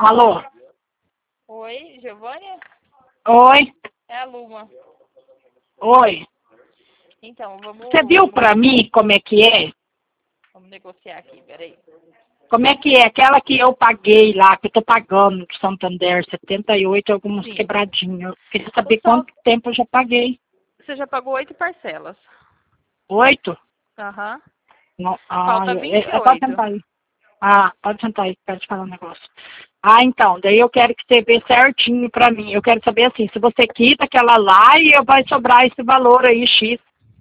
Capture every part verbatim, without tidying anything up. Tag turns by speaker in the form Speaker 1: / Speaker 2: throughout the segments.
Speaker 1: Alô?
Speaker 2: Oi, Giovânia?
Speaker 1: Oi?
Speaker 2: É a Luma.
Speaker 1: Oi?
Speaker 2: Então, vamos...
Speaker 1: Você viu pra mim como é que é?
Speaker 2: Vamos negociar aqui, peraí.
Speaker 1: Como é que é? Aquela que eu paguei lá, que eu tô pagando do Santander, setenta e oito, algumas
Speaker 2: Sim.
Speaker 1: quebradinhas. Eu queria
Speaker 2: O
Speaker 1: saber
Speaker 2: saldo...
Speaker 1: quanto tempo eu já paguei.
Speaker 2: Você já pagou oito parcelas.
Speaker 1: Oito?
Speaker 2: Aham.
Speaker 1: Não, ah,
Speaker 2: Falta
Speaker 1: é,
Speaker 2: vinte e
Speaker 1: é, pode
Speaker 2: oito.
Speaker 1: sentar aí. Ah, pode sentar aí, quero te falar um negócio. Ah, então, daí eu quero que você veja certinho pra mim. Eu quero saber assim, se você quita aquela lá e eu vai sobrar esse valor aí, X,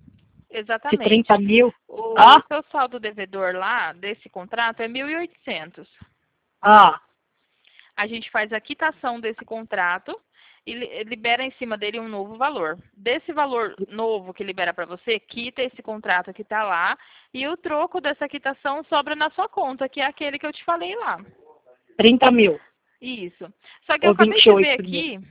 Speaker 1: de
Speaker 2: Exatamente.
Speaker 1: trinta mil.
Speaker 2: O
Speaker 1: Ah?
Speaker 2: seu saldo devedor lá, desse contrato, é mil e oitocentos.
Speaker 1: Ah.
Speaker 2: A gente faz a quitação desse contrato e li- libera em cima dele um novo valor. Desse valor novo que libera para você, quita esse contrato que está lá e o troco dessa quitação sobra na sua conta, que é aquele que eu te falei lá.
Speaker 1: trinta mil.
Speaker 2: Isso. Só que eu
Speaker 1: Ou
Speaker 2: acabei
Speaker 1: vinte e
Speaker 2: de ver
Speaker 1: oito mil.
Speaker 2: aqui,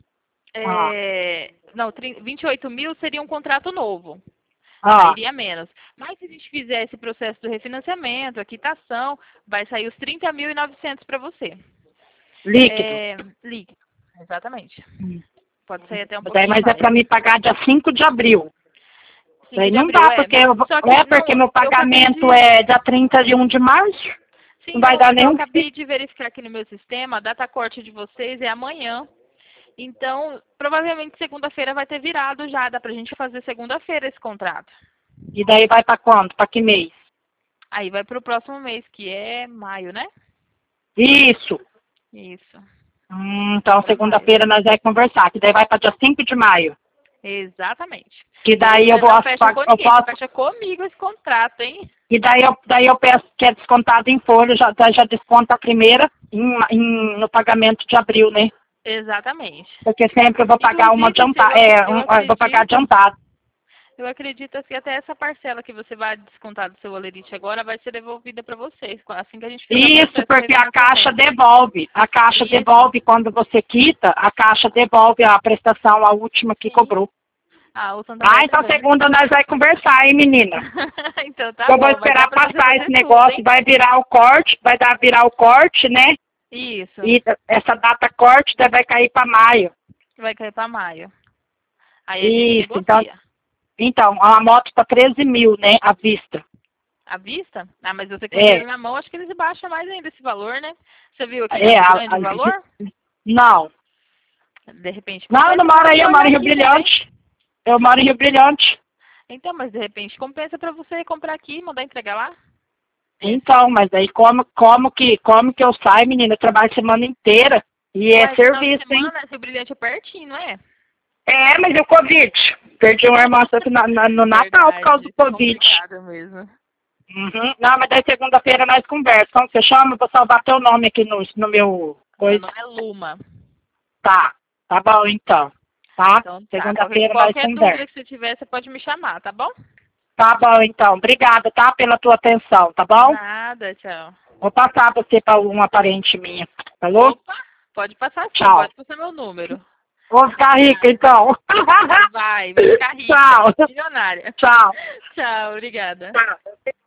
Speaker 1: Ah.
Speaker 2: é, não, tri- vinte e oito mil seria um contrato novo.
Speaker 1: Ah.
Speaker 2: Sairia menos. Mas se a gente fizer esse processo do refinanciamento, a quitação, vai sair os trinta mil e novecentos para você.
Speaker 1: Líquido.
Speaker 2: É, líquido. Exatamente.
Speaker 1: Hum.
Speaker 2: Pode sair até um
Speaker 1: Daí,
Speaker 2: pouquinho
Speaker 1: mas é
Speaker 2: mais.
Speaker 1: para me pagar dia cinco de abril.
Speaker 2: cinco
Speaker 1: Daí
Speaker 2: de
Speaker 1: não
Speaker 2: abril,
Speaker 1: dá,
Speaker 2: é.
Speaker 1: porque eu, vou-
Speaker 2: Só
Speaker 1: é
Speaker 2: que,
Speaker 1: porque
Speaker 2: não,
Speaker 1: meu
Speaker 2: eu acabei
Speaker 1: pagamento
Speaker 2: de...
Speaker 1: é dia trinta e um de março. Não
Speaker 2: Sim,
Speaker 1: vai
Speaker 2: eu,
Speaker 1: dar
Speaker 2: eu
Speaker 1: nenhum.
Speaker 2: acabei de verificar aqui no meu sistema, a data corte de vocês é amanhã. Então, provavelmente segunda-feira vai ter virado já, dá pra gente fazer segunda-feira esse contrato.
Speaker 1: E daí vai para quanto? Para que mês?
Speaker 2: Aí vai pro próximo mês, que é maio, né?
Speaker 1: Isso.
Speaker 2: Isso.
Speaker 1: Hum, então,
Speaker 2: Pra maio.
Speaker 1: segunda-feira nós vamos conversar. Que daí vai para dia cinco de maio.
Speaker 2: Exatamente.
Speaker 1: Que
Speaker 2: E aí
Speaker 1: daí eu
Speaker 2: você
Speaker 1: vou.
Speaker 2: não fecha com
Speaker 1: Eu
Speaker 2: ninguém, você
Speaker 1: posso.
Speaker 2: fecha comigo esse contrato, hein?
Speaker 1: E daí eu, daí eu peço que é descontado em folha, já, já desconta a primeira em, em- no pagamento de abril, né?
Speaker 2: Exatamente.
Speaker 1: Porque sempre eu vou pagar uma
Speaker 2: Inclusive, se eu,
Speaker 1: adiantada.
Speaker 2: ac-
Speaker 1: É,
Speaker 2: eu
Speaker 1: um, eu vou pagar
Speaker 2: acredito,
Speaker 1: adiantado.
Speaker 2: eu acredito que até essa parcela que você vai descontar do seu Olerite agora vai ser devolvida para vocês, assim que a gente fizer o
Speaker 1: Isso,
Speaker 2: processo de
Speaker 1: porque a caixa
Speaker 2: refinanciamento.
Speaker 1: devolve. A caixa
Speaker 2: Isso.
Speaker 1: devolve quando você quita, a caixa devolve a prestação, a última que
Speaker 2: Sim.
Speaker 1: cobrou.
Speaker 2: Ah, o
Speaker 1: Ah,
Speaker 2: Santander
Speaker 1: então
Speaker 2: também.
Speaker 1: segunda nós vai conversar, hein, menina?
Speaker 2: Então tá
Speaker 1: Eu vou
Speaker 2: bom, vai dar
Speaker 1: esperar
Speaker 2: para você
Speaker 1: passar esse
Speaker 2: fazer tudo,
Speaker 1: negócio,
Speaker 2: hein?
Speaker 1: vai virar o corte, vai dar virar o corte, né?
Speaker 2: Isso.
Speaker 1: E essa data corte daí vai cair para maio.
Speaker 2: Vai cair para maio. Aí a gente
Speaker 1: Isso, então,
Speaker 2: negocia.
Speaker 1: então, a moto tá treze mil, né, à vista.
Speaker 2: À vista? Ah, mas você com o
Speaker 1: É,
Speaker 2: dinheiro na mão, acho que eles baixam mais ainda esse valor, né? Você viu aqui em
Speaker 1: é,
Speaker 2: Campo
Speaker 1: a,
Speaker 2: Grande
Speaker 1: a,
Speaker 2: o valor?
Speaker 1: não.
Speaker 2: De repente
Speaker 1: Não, eu não
Speaker 2: compensa para
Speaker 1: moro aí,
Speaker 2: você
Speaker 1: eu moro
Speaker 2: olhar
Speaker 1: em Rio
Speaker 2: aqui também.
Speaker 1: Brilhante. Eu moro em Rio Brilhante.
Speaker 2: Então, mas de repente compensa para você comprar aqui e mandar entregar lá?
Speaker 1: Então, mas aí como, como que, como que eu saio, menina? Eu trabalho semana inteira e é
Speaker 2: Ué, final de
Speaker 1: serviço, hein?
Speaker 2: semana, Rio Brilhante é pertinho, não é?
Speaker 1: É, mas e o Covid? Perdi uma irmã só que na, na- no Natal por causa do
Speaker 2: Verdade,
Speaker 1: Covid.
Speaker 2: complicado mesmo.
Speaker 1: Uhum. Não, mas daí segunda-feira nós conversamos. Como você chama? Eu vou salvar teu nome aqui no, no meu
Speaker 2: Meu
Speaker 1: coisa.
Speaker 2: nome é Luma.
Speaker 1: Tá, tá bom então. Tá?
Speaker 2: Então tá, qualquer,
Speaker 1: Segunda-feira nós
Speaker 2: qualquer dúvida
Speaker 1: conversamos.
Speaker 2: que você tiver, você pode me chamar, tá bom?
Speaker 1: Tá bom então. Obrigada, tá? Pela tua atenção, tá bom?
Speaker 2: Nada, tchau.
Speaker 1: Vou passar você para uma parente minha. Falou?
Speaker 2: Opa, pode passar sim,
Speaker 1: Tchau.
Speaker 2: pode passar meu número.
Speaker 1: Vou ficar rica então.
Speaker 2: Vai, vai ficar rica.
Speaker 1: Tchau.
Speaker 2: Milionária.
Speaker 1: Tchau.
Speaker 2: Tchau, obrigada.
Speaker 1: Tchau.